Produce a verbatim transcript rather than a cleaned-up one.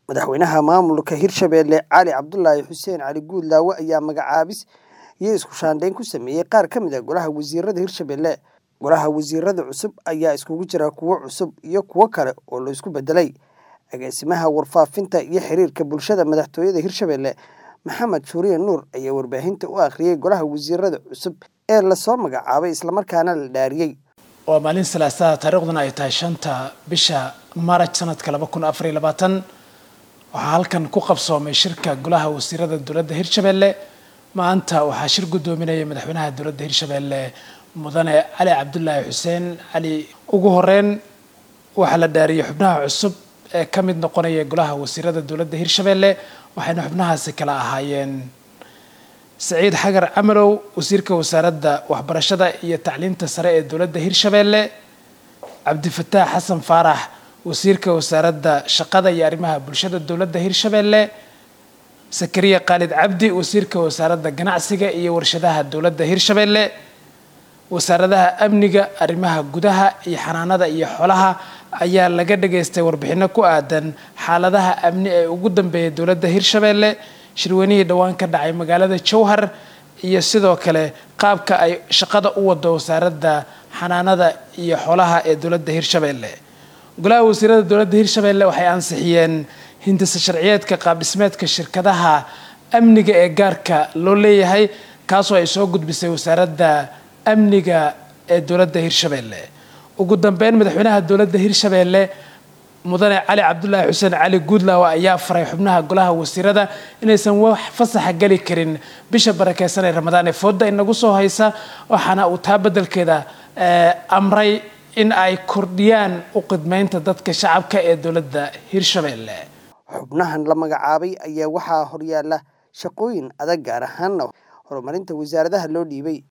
madaxweynaha maamulka Hirshabelle Cali Cabdullaahi Xuseen Cali Guudlaawe ayaa magacaabis iyo isku shaandhayn ku sameeyay qaar ka mid ah golaha wasiirada Hirshabelle. Golaha wasiirada cusub ayaa iskugu jira kuwo cusub iyo kuwo kale oo la isku bedelay. Agaasimaha warfaafinta iyo xiriirka bulshada madaxtooyada Hirshabelle Maxamed Shuuriye Nuur ayaa warbaahinta u akhriyay golaha wasiirada cusub ee la soo magacaabay isla markaana la dhaariyay. waa maalin salaasada taariikhduna ay tahay shanta bisha Maarch sanadka laba kun afar iyo labaatan waxaa halkan ku qabsoomay shirka golaha wasiirada dowladda Hirshabelle. maanta waxaa shir gudoominaya madaxweynaha dowladda Hirshabelle mudane Cali Cabdullaahi Xuseen Cali. ugu horeyn waxaa la dhaariyay xubnaha cusub ee ka mid noqonaya golaha wasiirada dowladda Hirshabelle waxayna xubnahaasi kala ahaayeen سعيد حجر عمرو وزير كوزارة وحبرشة هي تعليم تسرع الدولة هيرشبيلة. عبد الفتاح حسن فرح وزير كوزارة شقادة يارمها برشة الدولة هيرشبيلة. سكرية خالد عبدي وزير كوزارة جناعسية هي ورشدها الدولة هيرشبيلة. وزارة أمنية أرمها جودها هي حنانة هي حولها أيا لقد جستور بحنا كوادن حالتها أمنية وجودا بالدولة هيرشبيلة. shirweynaha dhawaan ka dhacay magaalada Jowhar iyo sidoo kale qaabka ay shaqada u wado wasaaradda xanaanada iyo xoolaha ee dowladda Hirshabelle. golaha wasiirada dowladda Hirshabelle waxay ansixiyeen hindisa sharciyeedka qaab dhismeedka shirkadaha amniga ee gaarka loo leeyahay kaas oo ay soo gudbisay wasaaradda amniga ee dowladda Hirshabelle. ugu dambeyn madaxweynaha dowladda Hirshabelle mudane Cali Cabdullaahi Xuseen Cali Guudlaawe ayaa faray xubnaha golaha wasiirada inaysan wax fasax gali karin bisha barakeysan ee Ramadaan ee fooda inagu soo haysa waxaana uu taa bedelkeeda amray in ay kordhiyaan u qidmeynta dadka shacabka ee dowladda Hirshabelle. xubnahan la magacaabay ayaa waxaa horyaala shaqooyin adag gaar ahaan horumarinta wasaaradaha loo dhiibay.